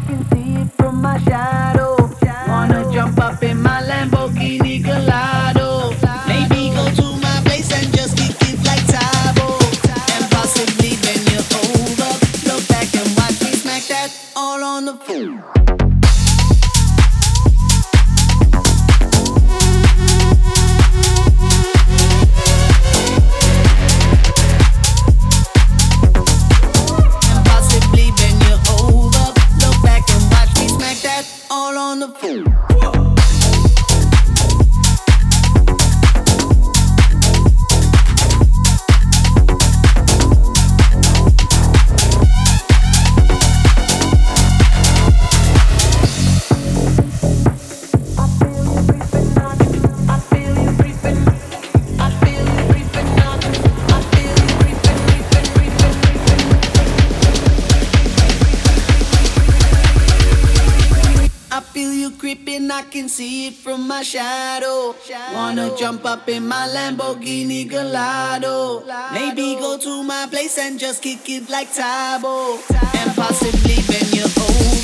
can see it from my shadow. Wanna jump up in my Lamborghini Gallardo. Maybe go to my place and just kick it like Tybo. And possibly bend you over. Look back and watch me smack that all on the floor. All on the floor. Creeping, I can see it from my shadow. Wanna jump up in my Lamborghini Gallardo. Maybe go to my place and just kick it like Tybo. And possibly bend you over.